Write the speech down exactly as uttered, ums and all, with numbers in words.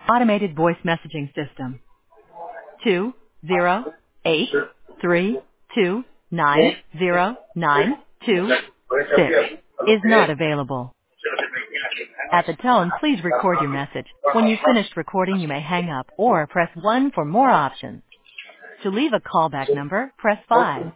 Automated voice messaging system. Two zero eight three two nine zero nine two six is not available. At the tone, please record your message. When you've finished recording, you may hang up or press one for more options. To leave a callback number, press five.